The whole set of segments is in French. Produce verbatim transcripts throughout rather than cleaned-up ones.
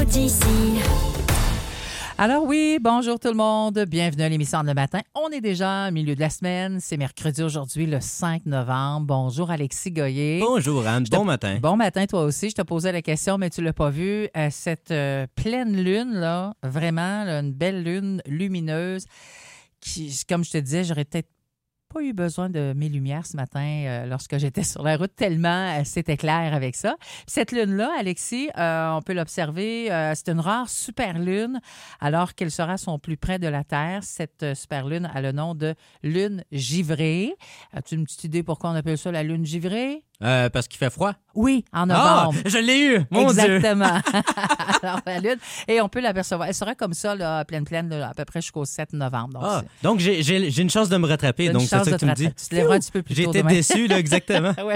d'ici. Alors oui, bonjour tout le monde, bienvenue à l'émission de matin. On est déjà au milieu de la semaine, c'est mercredi aujourd'hui, le cinq novembre. Bonjour Alexis Goyer. Bonjour Anne, bon te... matin. Bon matin toi aussi, je te posais la question, mais tu ne l'as pas vu. Euh, cette euh, pleine lune, là, vraiment, là, une belle lune lumineuse, qui, comme je te disais, j'aurais peut-être pas eu besoin de mes lumières ce matin euh, lorsque j'étais sur la route, tellement euh, c'était clair avec ça. Cette lune-là, Alexis, euh, on peut l'observer, euh, c'est une rare super lune, alors qu'elle sera son plus près de la Terre. Cette euh, super lune a le nom de lune givrée. As-tu une petite idée pourquoi on appelle ça la lune givrée? Euh, parce qu'il fait froid? Oui, en novembre. Ah, je l'ai eu! Mon Exactement. Alors, la lune, et on peut l'apercevoir. Elle sera comme ça, là, pleine, pleine, là, à peu près jusqu'au sept novembre. Donc, ah, donc j'ai, j'ai, j'ai une chance de me rattraper. Une donc, c'est ça que tu me dis. Tu te lèveras un petit peu plus j'ai tôt été demain. déçu, là, exactement. Ouais.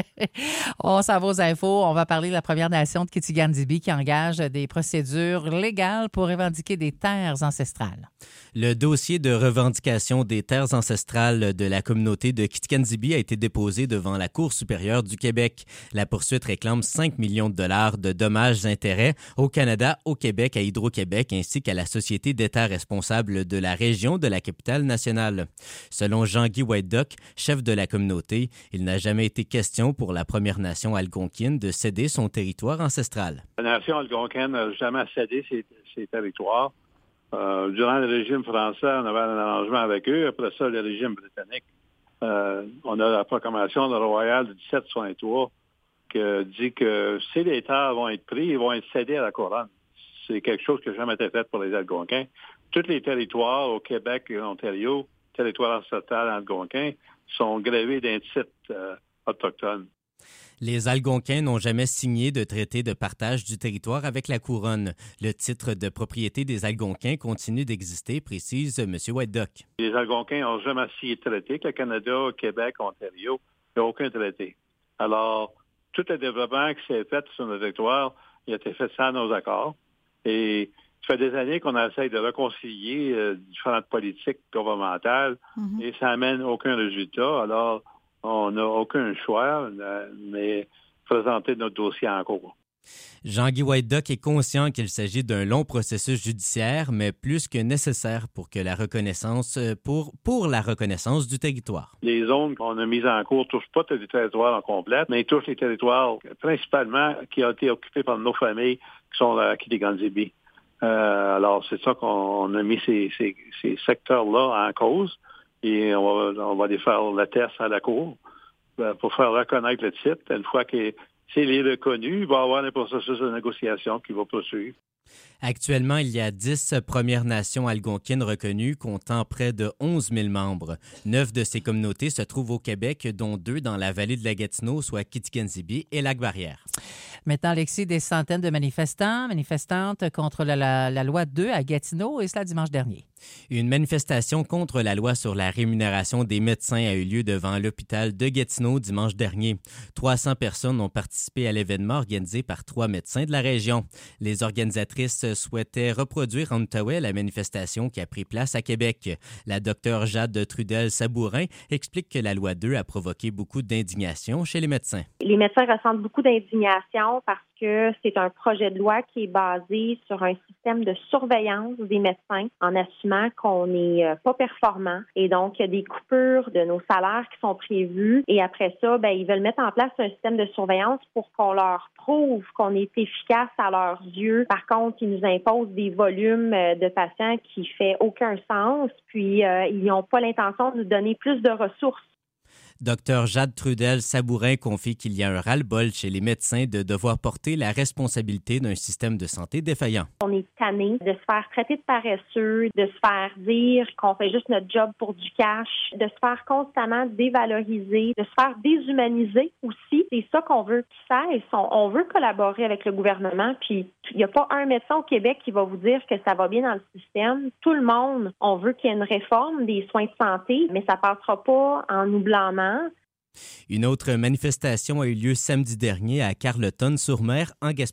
On s'en va aux infos. On va parler de la Première Nation de Kitigan-Zibi qui engage des procédures légales pour revendiquer des terres ancestrales. Le dossier de revendication des terres ancestrales de la communauté de Kitigan-Zibi a été déposé devant la Cour supérieure du Québec. La poursuite réclame cinq millions de dollars de dommages-intérêts au Canada, au Québec, à Hydro-Québec ainsi qu'à la Société d'État responsable de la région de la capitale nationale. Selon Jean-Guy White-Duck, chef de la communauté, il n'a jamais été question pour la Première Nation algonquine de céder son territoire ancestral. La Nation algonquine n'a jamais cédé ses, ses territoires. Euh, durant le régime français, on avait un arrangement avec eux. Après ça, le régime britannique, euh, on a la proclamation de Royal du dix-sept soixante-trois qui dit que si les terres vont être prises, ils vont être cédés à la couronne. C'est quelque chose qui n'a jamais été fait pour les Algonquins. Tous les territoires au Québec et en Ontario, territoires ancestrales algonquins, sont gravés d'un titre euh, autochtone. Les Algonquins n'ont jamais signé de traité de partage du territoire avec la couronne. Le titre de propriété des Algonquins continue d'exister, précise M. White-Duck. Les Algonquins n'ont jamais signé de traité. Le Canada, Québec, Ontario, il n'y a aucun traité. Alors, tout le développement qui s'est fait sur notre territoire, il a été fait sans nos accords. Et ça fait des années qu'on essaie de réconcilier euh, différentes politiques gouvernementales mm-hmm. et ça n'amène aucun résultat. Alors, on n'a aucun choix, mais présenter notre dossier en cours. Jean-Guy White-Duck est conscient qu'il s'agit d'un long processus judiciaire, mais plus que nécessaire pour que la reconnaissance pour, pour la reconnaissance du territoire. Les zones qu'on a mises en cours ne touchent pas tous les territoires en complet, mais ils touchent les territoires principalement qui ont été occupés par nos familles qui sont à Kitigan-Zibi. Euh, alors, c'est ça qu'on a mis ces, ces, ces secteurs-là en cause. Et on va, on va aller faire le test à la Cour pour faire reconnaître le titre. Une fois que s'il est reconnu, il va y avoir un processus de négociation qui va poursuivre. Actuellement, il y a dix Premières Nations algonquines reconnues, comptant près de onze mille membres. Neuf de ces communautés se trouvent au Québec, dont deux dans la vallée de la Gatineau, soit Kitigan-Zibi et Lac-Barrière. Maintenant, Alexis, des centaines de manifestants, manifestantes contre la, la, la loi deux à Gatineau, et cela dimanche dernier. Une manifestation contre la loi sur la rémunération des médecins a eu lieu devant l'hôpital de Gatineau dimanche dernier. trois cents personnes ont participé à l'événement organisé par trois médecins de la région. Les organisatrices souhaitaient reproduire en Outaouais la manifestation qui a pris place à Québec. La docteure Jade Trudel-Sabourin explique que la loi deux a provoqué beaucoup d'indignation chez les médecins. Les médecins ressentent beaucoup d'indignation parce que c'est un projet de loi qui est basé sur un système de surveillance des médecins en assumant qu'on n'est pas performant. Et donc, il y a des coupures de nos salaires qui sont prévues. Et après ça, ben, ils veulent mettre en place un système de surveillance pour qu'on leur prouve qu'on est efficace à leurs yeux. Par contre, ils nous imposent des volumes de patients qui ne font aucun sens. Puis, euh, ils n'ont pas l'intention de nous donner plus de ressources. Docteur Jade Trudel-Sabourin confie qu'il y a un ras-le-bol chez les médecins de devoir porter la responsabilité d'un système de santé défaillant. On est tanné de se faire traiter de paresseux, de se faire dire qu'on fait juste notre job pour du cash, de se faire constamment dévaloriser, de se faire déshumaniser aussi. C'est ça qu'on veut qu'il cesse. On, on veut collaborer avec le gouvernement, puis il n'y a pas un médecin au Québec qui va vous dire que ça va bien dans le système. Tout le monde, on veut qu'il y ait une réforme des soins de santé, mais ça ne passera pas en nous blâmant. Une autre manifestation a eu lieu samedi dernier à Carleton-sur-Mer, en Gaspésie.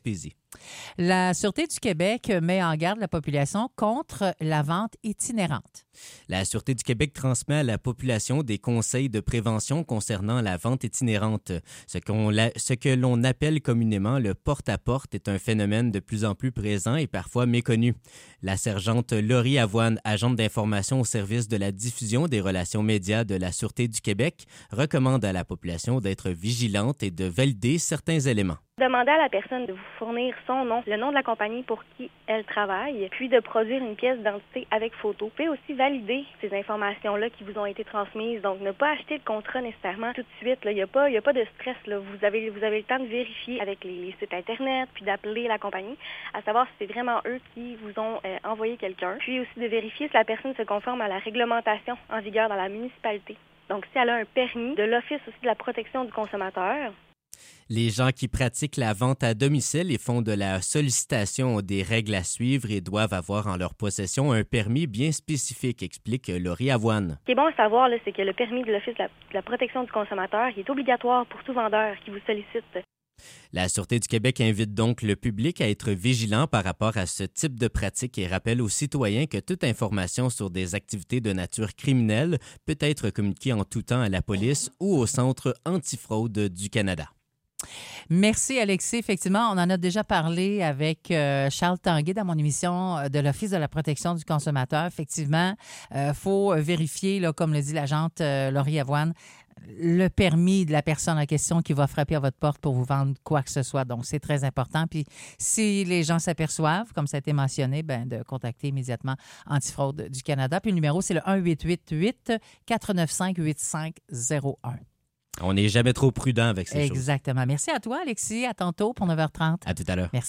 La Sûreté du Québec met en garde la population contre la vente itinérante. La Sûreté du Québec transmet à la population des conseils de prévention concernant la vente itinérante. Ce, qu'on la, ce que l'on appelle communément le porte-à-porte est un phénomène de plus en plus présent et parfois méconnu. La sergente Laurie Avoine, agente d'information au service de la diffusion des relations médias de la Sûreté du Québec, recommande à la population d'être vigilante et de valider certains éléments. Demandez à la personne de vous fournir son nom, le nom de la compagnie pour qui elle travaille, puis de produire une pièce d'identité avec photo. Vous pouvez aussi valider ces informations-là qui vous ont été transmises. Donc, ne pas acheter le contrat nécessairement tout de suite. Il n'y a pas, y a pas de stress. Là. Vous avez, vous avez le temps de vérifier avec les, les sites Internet, puis d'appeler la compagnie, à savoir si c'est vraiment eux qui vous ont euh, envoyé quelqu'un. Puis aussi de vérifier si la personne se conforme à la réglementation en vigueur dans la municipalité. Donc, si elle a un permis de l'Office aussi de la protection du consommateur. Les gens qui pratiquent la vente à domicile et font de la sollicitation ont des règles à suivre et doivent avoir en leur possession un permis bien spécifique, explique Laurie Avoine. Ce qui est bon à savoir, là, c'est que le permis de l'Office de la, de la protection du consommateur il est obligatoire pour tout vendeur qui vous sollicite. La Sûreté du Québec invite donc le public à être vigilant par rapport à ce type de pratique et rappelle aux citoyens que toute information sur des activités de nature criminelle peut être communiquée en tout temps à la police ou au Centre antifraude du Canada. Merci, Alexis. Effectivement, on en a déjà parlé avec euh, Charles Tanguay dans mon émission de l'Office de la protection du consommateur. Effectivement, il euh, faut vérifier, là, comme le dit l'agente euh, Laurie Avoine, le permis de la personne en question qui va frapper à votre porte pour vous vendre quoi que ce soit. Donc, c'est très important. Puis, si les gens s'aperçoivent, comme ça a été mentionné, ben, de contacter immédiatement Antifraude du Canada. Puis, le numéro, c'est le un huit huit huit quatre neuf cinq huit cinq zéro un. On n'est jamais trop prudent avec ces Exactement. choses. Exactement. Merci à toi, Alexis. À tantôt pour neuf heures trente. À tout à l'heure. Merci.